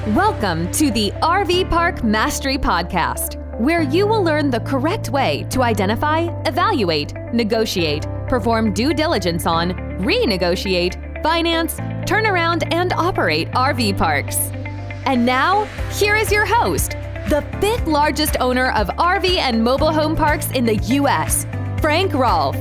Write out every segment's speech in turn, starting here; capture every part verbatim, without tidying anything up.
Welcome to the R V Park Mastery Podcast, where you will learn the correct way to identify, evaluate, negotiate, perform due diligence on, renegotiate, finance, turn around, and operate R V parks. And now, here is your host, the fifth largest owner of R V and mobile home parks in the U S, Frank Rolfe.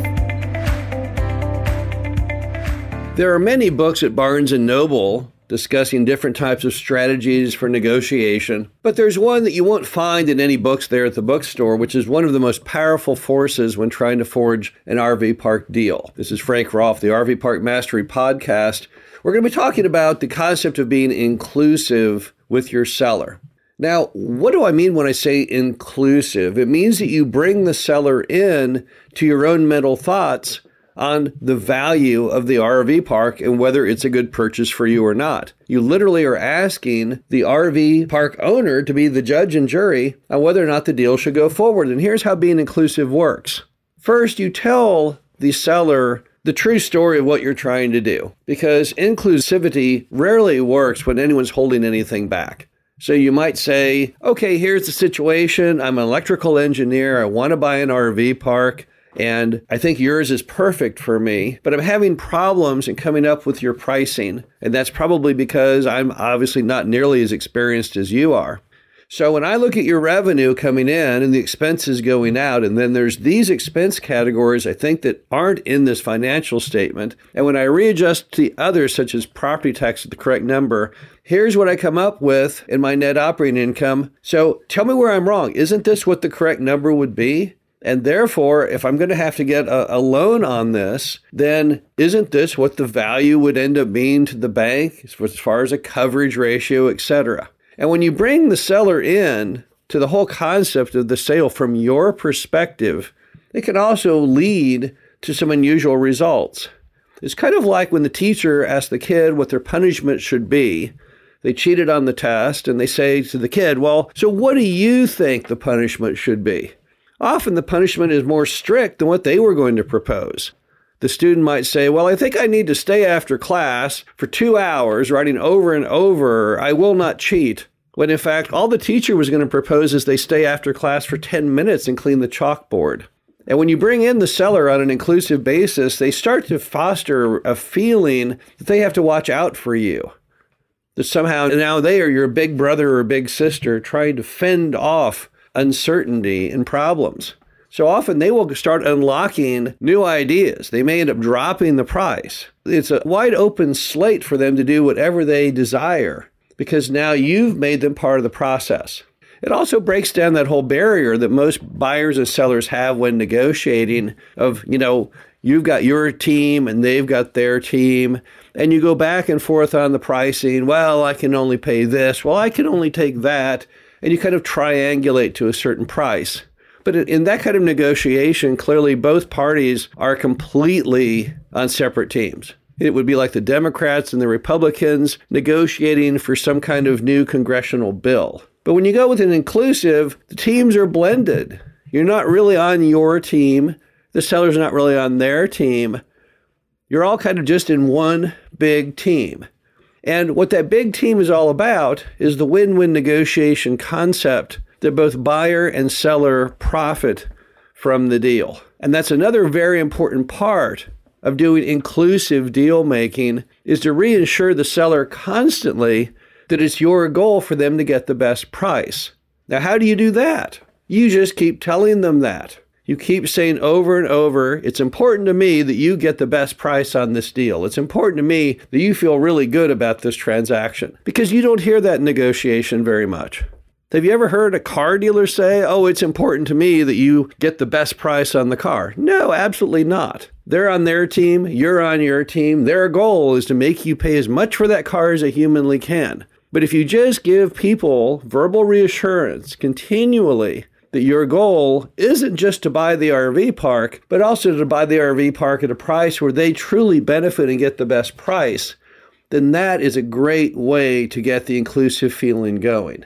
There are many books at Barnes and Noble discussing different types of strategies for negotiation, but there's one that you won't find in any books there at the bookstore, which is one of the most powerful forces when trying to forge an R V park deal. This is Frank Rolfe, the R V Park Mastery Podcast. We're going to be talking about the concept of being inclusive with your seller. Now, what do I mean when I say inclusive? It means that you bring the seller in to your own mental thoughts on the value of the R V park and whether it's a good purchase for you or not. You literally are asking the R V park owner to be the judge and jury on whether or not the deal should go forward. And here's how being inclusive works. First, you tell the seller the true story of what you're trying to do, because inclusivity rarely works when anyone's holding anything back. So you might say, okay, here's the situation. I'm an electrical engineer. I want to buy an R V park. And I think yours is perfect for me, but I'm having problems in coming up with your pricing. And that's probably because I'm obviously not nearly as experienced as you are. So when I look at your revenue coming in and the expenses going out, and then there's these expense categories I think that aren't in this financial statement. And when I readjust the others, such as property tax at the correct number, here's what I come up with in my net operating income. So tell me where I'm wrong. Isn't this what the correct number would be? And therefore, if I'm going to have to get a, a loan on this, then isn't this what the value would end up being to the bank as far as a coverage ratio, et cetera? And when you bring the seller in to the whole concept of the sale from your perspective, it can also lead to some unusual results. It's kind of like when the teacher asks the kid what their punishment should be. They cheated on the test and they say to the kid, well, so what do you think the punishment should be? Often the punishment is more strict than what they were going to propose. The student might say, well, I think I need to stay after class for two hours writing over and over, I will not cheat. When in fact, all the teacher was going to propose is they stay after class for ten minutes and clean the chalkboard. And when you bring in the seller on an inclusive basis, they start to foster a feeling that they have to watch out for you. That somehow now they are your big brother or big sister trying to fend off uncertainty and problems. So often they will start unlocking new ideas. They may end up dropping the price. It's a wide open slate for them to do whatever they desire because now you've made them part of the process. It also breaks down that whole barrier that most buyers and sellers have when negotiating of, you know, you've got your team and they've got their team, and you go back and forth on the pricing. Well, I can only pay this. Well, I can only take that. And you kind of triangulate to a certain price. But in that kind of negotiation, clearly both parties are completely on separate teams. It would be like the Democrats and the Republicans negotiating for some kind of new congressional bill. But when you go with an inclusive, the teams are blended. You're not really on your team. The seller's not really on their team. You're all kind of just in one big team. And what that big team is all about is the win-win negotiation concept that both buyer and seller profit from the deal. And that's another very important part of doing inclusive deal making is to reassure the seller constantly that it's your goal for them to get the best price. Now, how do you do that? You just keep telling them that. You keep saying over and over, it's important to me that you get the best price on this deal. It's important to me that you feel really good about this transaction, because you don't hear that in negotiation very much. Have you ever heard a car dealer say, oh, it's important to me that you get the best price on the car? No, absolutely not. They're on their team. You're on your team. Their goal is to make you pay as much for that car as they humanly can. But if you just give people verbal reassurance continually that your goal isn't just to buy the R V park, but also to buy the R V park at a price where they truly benefit and get the best price, then that is a great way to get the inclusive feeling going.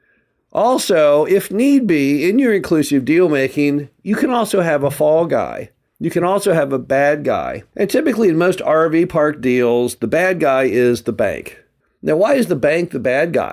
Also, if need be, in your inclusive deal making, you can also have a fall guy. You can also have a bad guy. And typically in most R V park deals, the bad guy is the bank. Now, why is the bank the bad guy?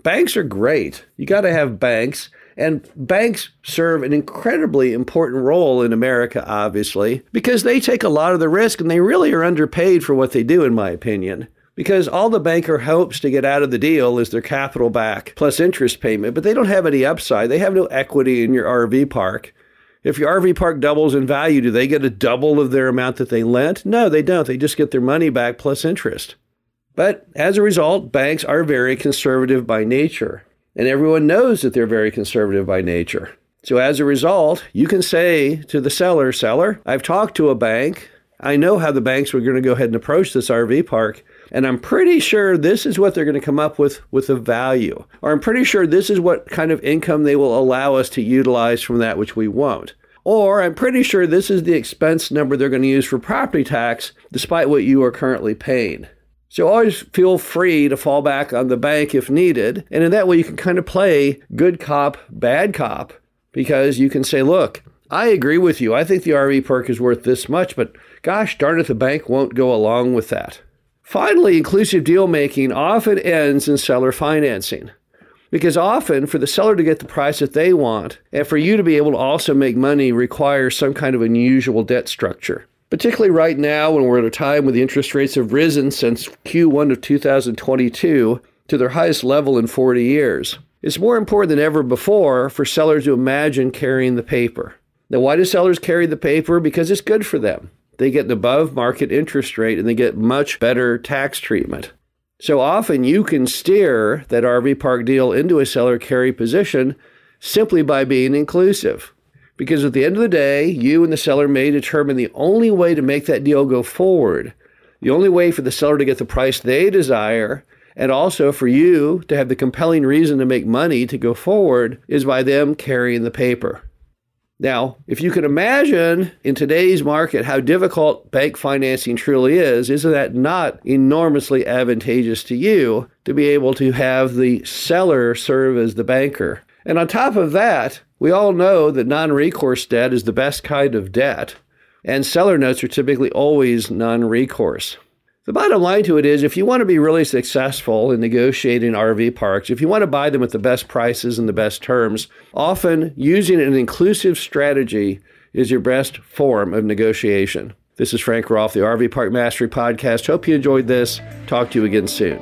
Banks are great. You got to have banks. And banks serve an incredibly important role in America, obviously, because they take a lot of the risk and they really are underpaid for what they do, in my opinion. Because all the banker hopes to get out of the deal is their capital back plus interest payment, but they don't have any upside. They have no equity in your R V park. If your R V park doubles in value, do they get a double of their amount that they lent? No, they don't. They just get their money back plus interest. But as a result, banks are very conservative by nature. And everyone knows that they're very conservative by nature. So as a result, you can say to the seller, seller, I've talked to a bank. I know how the banks were going to go ahead and approach this R V park. And I'm pretty sure this is what they're going to come up with with a value. Or I'm pretty sure this is what kind of income they will allow us to utilize from that which we won't. Or I'm pretty sure this is the expense number they're going to use for property tax, despite what you are currently paying. So always feel free to fall back on the bank if needed. And in that way, you can kind of play good cop, bad cop, because you can say, look, I agree with you. I think the R V park is worth this much, but gosh darn it, the bank won't go along with that. Finally, inclusive deal making often ends in seller financing. Because often for the seller to get the price that they want, and for you to be able to also make money requires some kind of unusual debt structure. Particularly right now when we're at a time when the interest rates have risen since Q one of two thousand twenty-two to their highest level in forty years. It's more important than ever before for sellers to imagine carrying the paper. Now, why do sellers carry the paper? Because it's good for them. They get an above market interest rate and they get much better tax treatment. So often you can steer that R V park deal into a seller carry position simply by being inclusive. Because at the end of the day, you and the seller may determine the only way to make that deal go forward, the only way for the seller to get the price they desire, and also for you to have the compelling reason to make money to go forward, is by them carrying the paper. Now, if you can imagine in today's market how difficult bank financing truly is, isn't that not enormously advantageous to you to be able to have the seller serve as the banker? And on top of that, we all know that non-recourse debt is the best kind of debt, and seller notes are typically always non-recourse. The bottom line to it is, if you want to be really successful in negotiating R V parks, if you want to buy them at the best prices and the best terms, often using an inclusive strategy is your best form of negotiation. This is Frank Rolfe, the R V Park Mastery Podcast. Hope you enjoyed this. Talk to you again soon.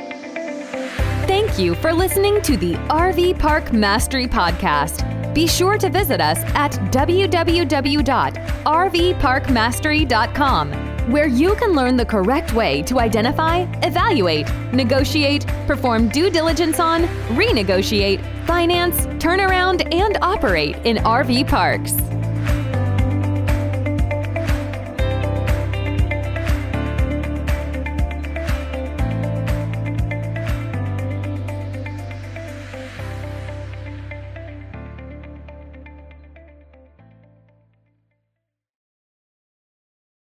Thank you for listening to the R V Park Mastery Podcast. Be sure to visit us at w w w dot r v park mastery dot com, where you can learn the correct way to identify, evaluate, negotiate, perform due diligence on, renegotiate, finance, turn around, and operate in R V parks.